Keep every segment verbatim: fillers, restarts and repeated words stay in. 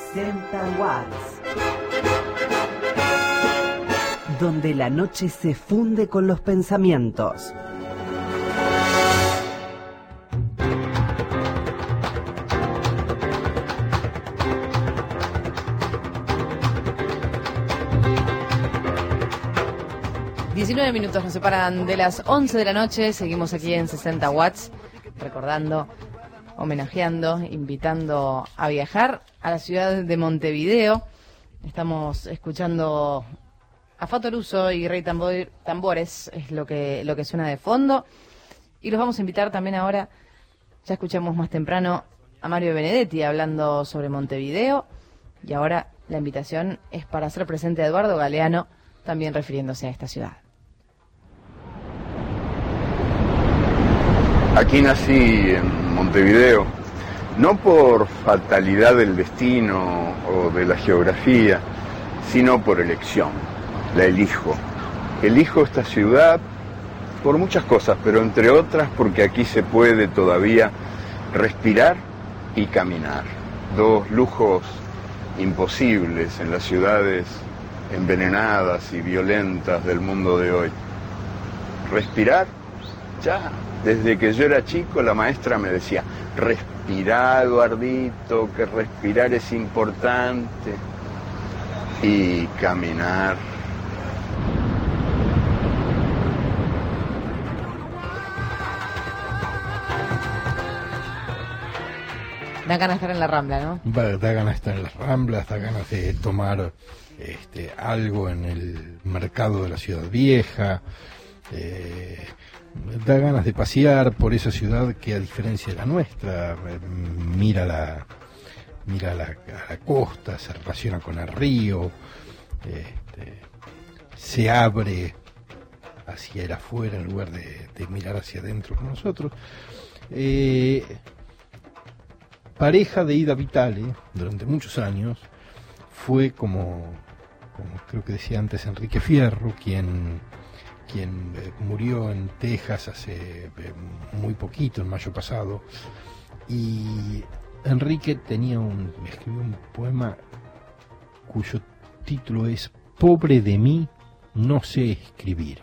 sesenta watts. Donde la noche se funde con los pensamientos. diecinueve minutos nos separan de las once de la noche. Seguimos aquí en sesenta watts, recordando, homenajeando, invitando a viajar a la ciudad de Montevideo. Estamos escuchando a Fato Russo y Rey Tambor, Tambores, es lo que, lo que suena de fondo. Y los vamos a invitar también ahora, ya escuchamos más temprano a Mario Benedetti hablando sobre Montevideo. Y ahora la invitación es para hacer presente a Eduardo Galeano, también refiriéndose a esta ciudad. Aquí nací en Montevideo, no por fatalidad del destino o de la geografía, sino por elección. La elijo. Elijo esta ciudad por muchas cosas, pero entre otras porque aquí se puede todavía respirar y caminar. Dos lujos imposibles en las ciudades envenenadas y violentas del mundo de hoy. Respirar, ya. Desde que yo era chico, la maestra me decía, respirá, Eduardito, que respirar es importante. Y caminar. Da ganas de estar en la Rambla, ¿no? Da, da ganas de estar en las Ramblas, da ganas de tomar este, algo en el mercado de la Ciudad Vieja. Eh, da ganas de pasear por esa ciudad que, a diferencia de la nuestra, mira la mira la, a la costa, se relaciona con el río, este, se abre hacia el afuera en lugar de, de mirar hacia adentro con nosotros. Eh, pareja de Ida Vitale durante muchos años fue, como, como creo que decía antes Enrique Fierro, quien quien eh, murió en Texas hace eh, muy poquito, en mayo pasado, y Enrique tenía un, escribió un poema cuyo título es Pobre de mí, no sé escribir.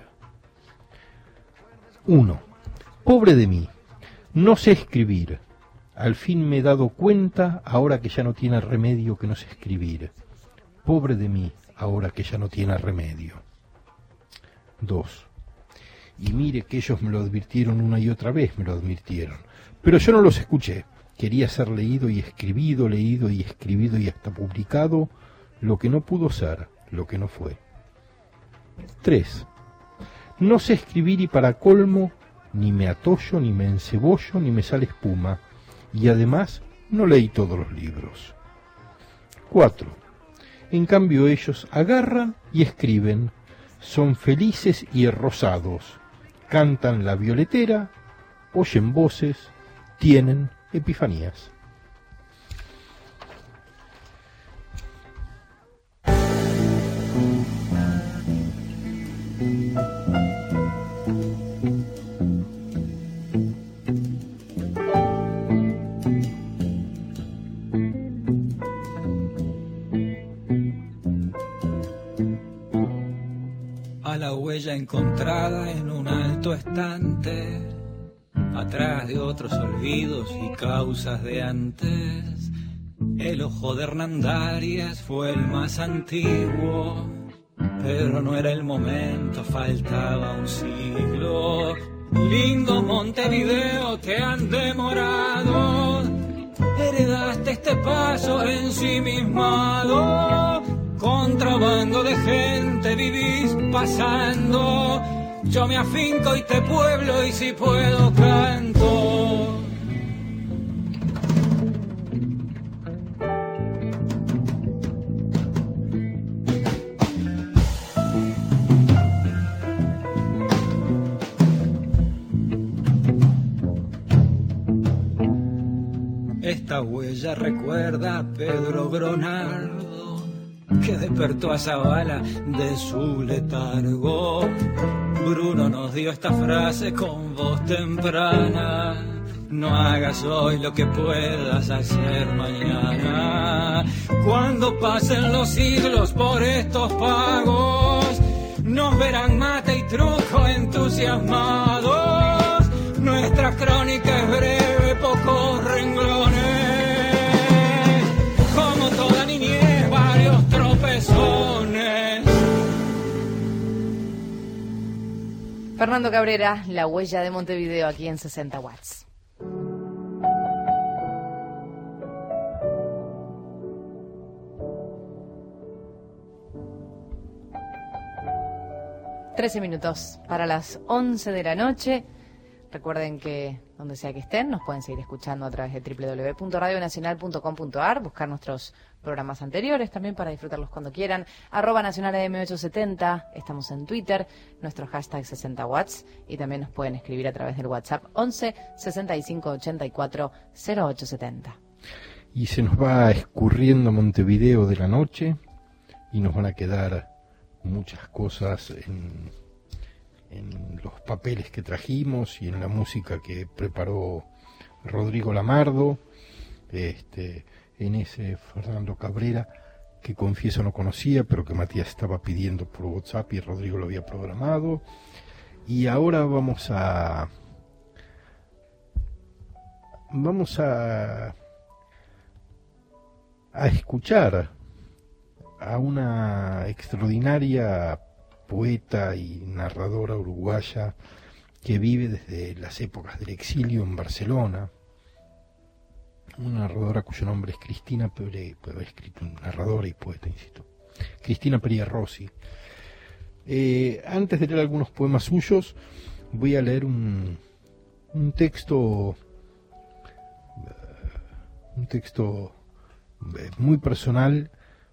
Uno. Pobre de mí, no sé escribir. Al fin me he dado cuenta, ahora que ya no tiene remedio, que no sé escribir. Pobre de mí, ahora que ya no tiene remedio. Dos. Y mire que ellos me lo advirtieron una y otra vez, me lo advirtieron. Pero yo no los escuché. Quería ser leído y escribido, leído y escribido y hasta publicado, lo que no pudo ser, lo que no fue. Tres. No sé escribir y para colmo, ni me atollo, ni me encebollo, ni me sale espuma. Y además, no leí todos los libros. Cuatro. En cambio ellos agarran y escriben. Son felices y rosados, cantan la violetera, oyen voces, tienen epifanías. La huella encontrada en un alto estante, atrás de otros olvidos y causas de antes. El ojo de Hernandarias fue el más antiguo, pero no era el momento, faltaba un siglo. Lindo Montevideo, te han demorado, heredaste este paso ensimismado. Contrabando de gente vivís pasando, yo me afinco y te pueblo y si puedo canto. Esta huella recuerda a Pedro Bronardo, que despertó a Zavala de su letargo. Bruno nos dio esta frase con voz temprana: No hagas hoy lo que puedas hacer mañana. Cuando pasen los siglos por estos pagos, nos verán mate y truco entusiasmados. Nuestra crónica es breve, pocos renglones. Como toda niñez, varios tropezones. Fernando Cabrera, La huella de Montevideo, aquí en sesenta watts. trece minutos para las once de la noche. Recuerden que donde sea que estén nos pueden seguir escuchando a través de doble u doble u doble u punto radio nacional punto com punto a r, buscar nuestros programas anteriores también para disfrutarlos cuando quieran. Arroba Nacional A M ochocientos setenta, estamos en Twitter, nuestro hashtag sesenta watts, y también nos pueden escribir a través del WhatsApp once sesenta y cinco ochenta y cuatro cero ocho setenta. Y se nos va escurriendo Montevideo de la noche y nos van a quedar muchas cosas en, en los papeles que trajimos y en la música que preparó Rodrigo Lamardo, este, en ese Fernando Cabrera que confieso no conocía, pero que Matías estaba pidiendo por WhatsApp y Rodrigo lo había programado. Y ahora vamos a vamos a a escuchar a una extraordinaria poeta y narradora uruguaya que vive desde las épocas del exilio en Barcelona, una narradora cuyo nombre es Cristina Pere, pues, escrito narradora y poeta, insisto, Cristina Peria Rossi. Eh, antes de leer algunos poemas suyos, voy a leer un, un texto, un texto muy personal,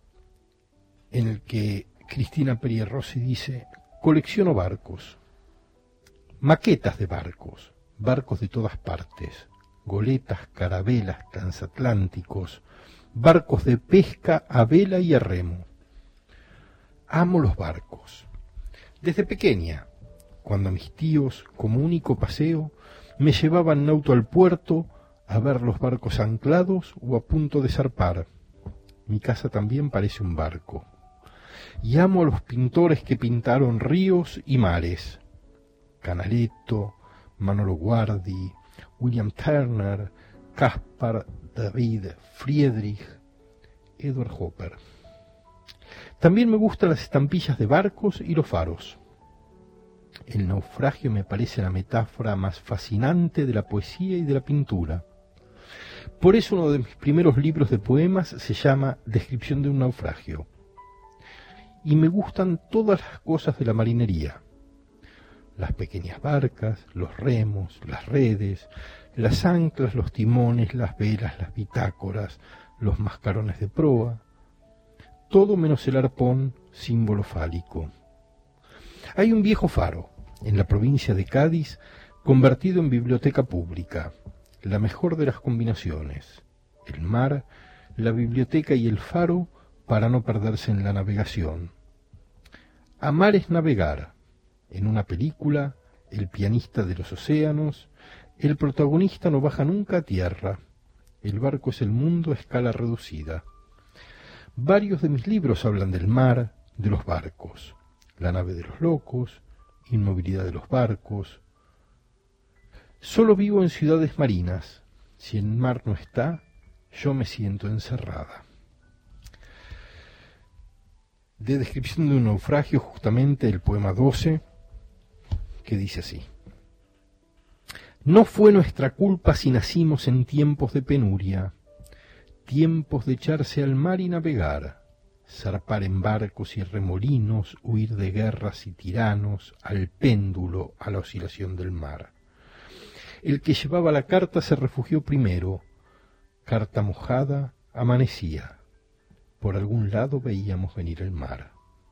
en el que Cristina Peria Rossi dice: colecciono barcos, maquetas de barcos, barcos de todas partes, goletas, carabelas, transatlánticos, barcos de pesca a vela y a remo. Amo los barcos. Desde pequeña, cuando mis tíos, como único paseo, me llevaban en auto al puerto a ver los barcos anclados o a punto de zarpar. Mi casa también parece un barco. Y amo a los pintores que pintaron ríos y mares: Canaletto, Manolo Guardi, William Turner, Caspar David Friedrich, Edward Hopper. También me gustan las estampillas de barcos y los faros. El naufragio me parece la metáfora más fascinante de la poesía y de la pintura. Por eso uno de mis primeros libros de poemas se llama Descripción de un naufragio. Y me gustan todas las cosas de la marinería: las pequeñas barcas, los remos, las redes, las anclas, los timones, las velas, las bitácoras, los mascarones de proa, todo menos el arpón, símbolo fálico. Hay un viejo faro en la provincia de Cádiz convertido en biblioteca pública, la mejor de las combinaciones: el mar, la biblioteca y el faro, para no perderse en la navegación. Amar es navegar. En una película, El pianista de los océanos, el protagonista no baja nunca a tierra. El barco es el mundo a escala reducida. Varios de mis libros hablan del mar, de los barcos: La nave de los locos, Inmovilidad de los barcos. Solo vivo en ciudades marinas. Si el mar no está, yo me siento encerrada. De Descripción de un naufragio, justamente el poema doce, que dice así: no fue nuestra culpa si nacimos en tiempos de penuria, tiempos de echarse al mar y navegar, zarpar en barcos y remolinos, huir de guerras y tiranos, al péndulo, a la oscilación del mar. El que llevaba la carta se refugió primero, carta mojada, amanecía, por algún lado veíamos venir el mar.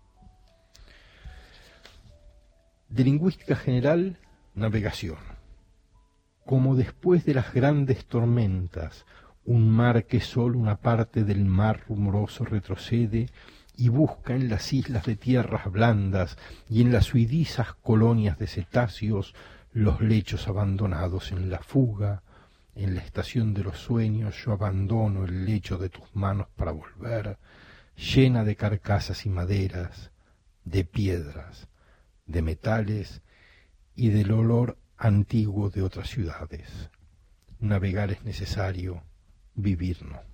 De lingüística general, navegación. Como después de las grandes tormentas, un mar que solo una parte del mar rumoroso retrocede y busca en las islas de tierras blandas y en las huidizas colonias de cetáceos los lechos abandonados en la fuga, En la estación de los sueños yo abandono el lecho de tus manos para volver, llena de carcasas y maderas, de piedras, de metales y del olor antiguo de otras ciudades. Navegar es necesario, vivir no.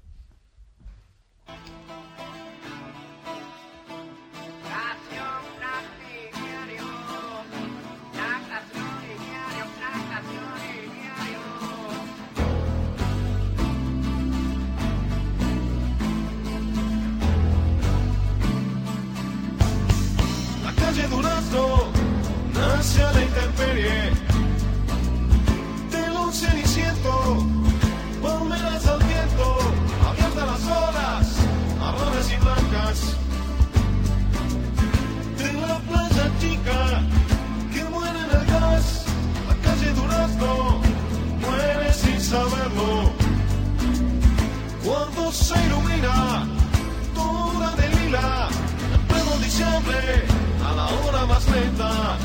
Nace a la intemperie del un ceniciento, palmeras al viento, abiertas las olas, marrones y blancas, de la playa chica que muere en el gas, la calle Durazno muere sin saberlo, cuando se ilumina toda de lila, en pleno diciembre, a la hora más lenta,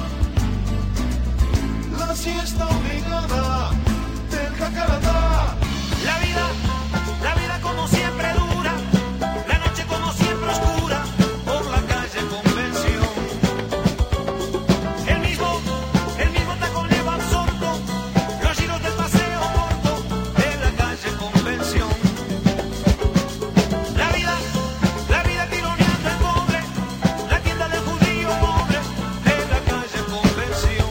la siesta obligada del jacaratá. La vida, la vida como siempre dura, la noche como siempre oscura, por la calle Convención. El mismo, el mismo taconeo absorto, los giros del paseo corto de la calle Convención. La vida, la vida tironeando al pobre, la tienda del judío pobre de la calle Convención.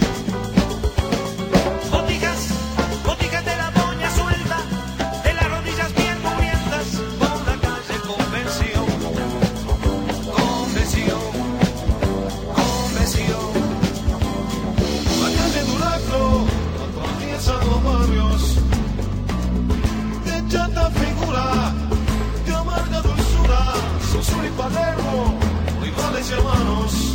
Botijas, botijas de la doña suelta, de las rodillas bien mugrientas, por la calle Convención. Convención, Convención. La calle Durazno atraviesa los barrios de chata figura, de amarga dulzura, Sosur y Palermo, rivales y hermanos,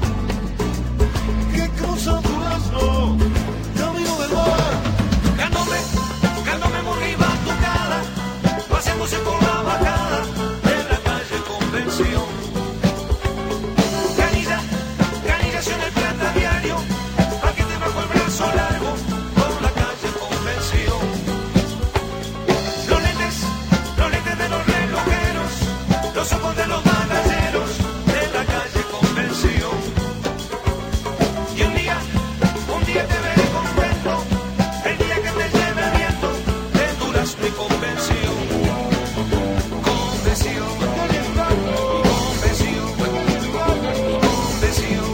que cruzan Durazno, camino del mar. Candombe, candombe muy batucada, paseándose por la bajada de la calle Convención. Canilla, canillación en el plata diario, paquete bajo el brazo largo, por la calle Convención. Los lentes, los lentes de los relojeros, los ojos de los batalleros de la calle Convención. Y un día, un día te veré contento, el día que te lleve el viento de Durazno y Convención. Convención, Convención, Convención.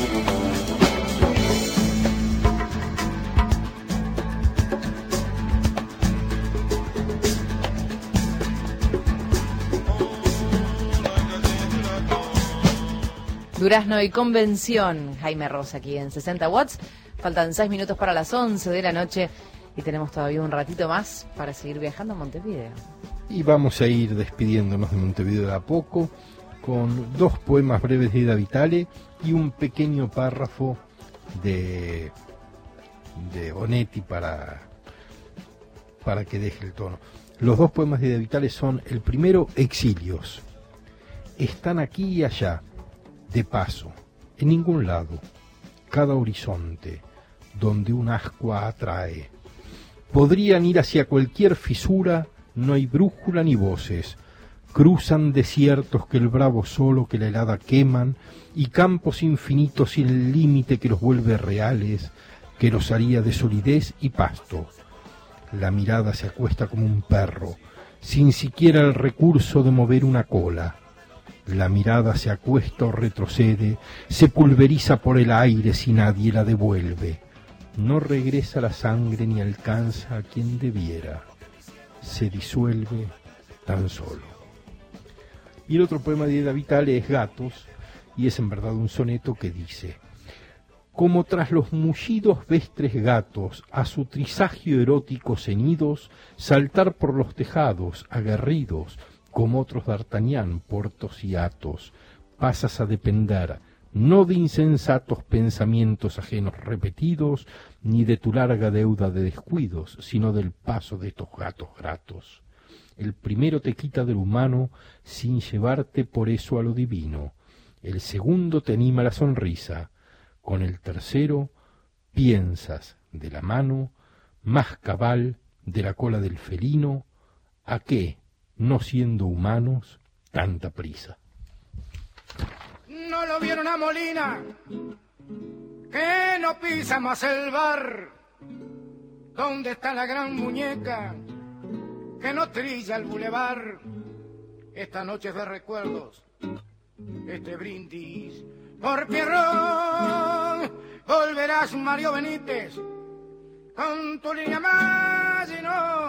Durazno y Convención, Jaime Rosa aquí en sesenta watts. Faltan seis minutos para las once de la noche y tenemos todavía un ratito más para seguir viajando a Montevideo. Y vamos a ir despidiéndonos de Montevideo de a poco con dos poemas breves de Ida Vitale y un pequeño párrafo de, de Onetti para, para que deje el tono. Los dos poemas de Ida Vitale son, el primero, Exilios. Están aquí y allá, de paso, en ningún lado, cada horizonte, donde un ascua atrae. Podrían ir hacia cualquier fisura, no hay brújula ni voces. Cruzan desiertos que el bravo solo que la helada queman, y campos infinitos sin el límite que los vuelve reales, que los haría de solidez y pasto. La mirada se acuesta como un perro, sin siquiera el recurso de mover una cola. La mirada se acuesta o retrocede, se pulveriza por el aire si nadie la devuelve. No regresa la sangre ni alcanza a quien debiera. Se disuelve tan solo. Y el otro poema de Ida Vitale es Gatos, y es en verdad un soneto que dice: como tras los mullidos vestres gatos, a su trisagio erótico ceñidos, saltar por los tejados, aguerridos, como otros d'Artagnan, Portos y Athos, pasas a depender, no de insensatos pensamientos ajenos repetidos, ni de tu larga deuda de descuidos, sino del paso de estos gatos gratos. El primero te quita del humano, sin llevarte por eso a lo divino. El segundo te anima la sonrisa. Con el tercero piensas de la mano más cabal de la cola del felino, ¿a qué, no siendo humanos, tanta prisa? No lo vieron a Molina, que no pisa más el bar. ¿Dónde está la gran muñeca que no trilla el bulevar? Esta noche es de recuerdos, este brindis por Pierrot. Volverás, Mario Benítez, con tu línea más y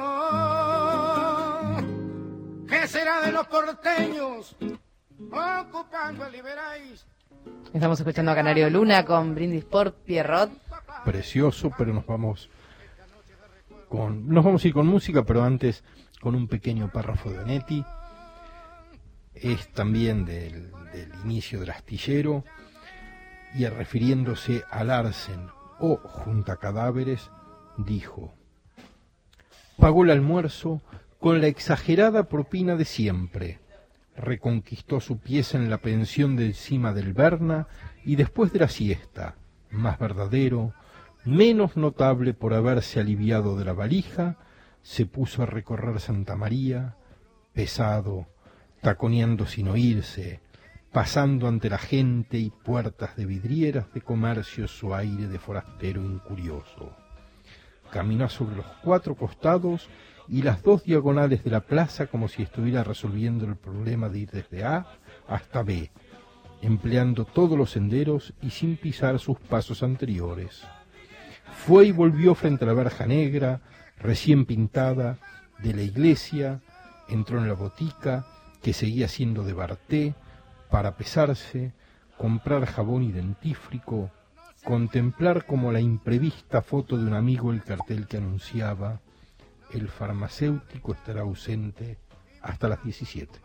no. ¿Qué será de los porteños ocupando el Liberáis? Estamos escuchando a Canario Luna con Brindis por Pierrot. Precioso, pero nos vamos con nos vamos a ir con música, pero antes con un pequeño párrafo de Onetti. Es también del, del inicio del astillero, y refiriéndose a Larsen o Junta Cadáveres, dijo: pagó el almuerzo con la exagerada propina de siempre, reconquistó su pieza en la pensión del Cima del Berna, y después de la siesta, más verdadero, menos notable por haberse aliviado de la valija, se puso a recorrer Santa María, pesado, taconeando sin oírse, pasando ante la gente y puertas de vidrieras de comercio su aire de forastero incurioso. Caminó sobre los cuatro costados y las dos diagonales de la plaza como si estuviera resolviendo el problema de ir desde A hasta B, empleando todos los senderos y sin pisar sus pasos anteriores. Fue y volvió frente a la verja negra, recién pintada, de la iglesia, entró en la botica, que seguía siendo de Barté, para pesarse, comprar jabón y dentífrico, contemplar como la imprevista foto de un amigo el cartel que anunciaba: el farmacéutico estará ausente hasta las diecisiete.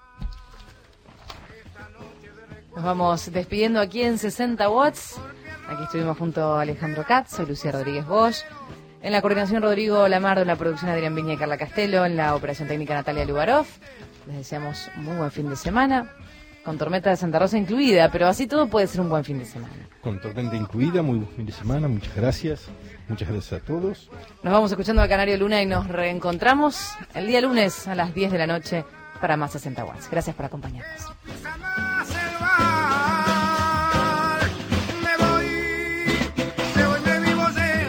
Nos vamos despidiendo aquí en sesenta watts. Aquí estuvimos junto a Alejandro Katz, soy Lucía Rodríguez Bosch. En la coordinación Rodrigo Lamardo, en la producción Adrián Viña y Carla Castelo, en la operación técnica Natalia Lubarov. Les deseamos un muy buen fin de semana, con tormenta de Santa Rosa incluida, pero así todo puede ser un buen fin de semana. Con tormenta incluida, muy buen fin de semana, muchas gracias. Muchas gracias a todos. Nos vamos escuchando a Canario Luna y nos reencontramos el día lunes a las diez de la noche para más sesenta watts. Gracias por acompañarnos.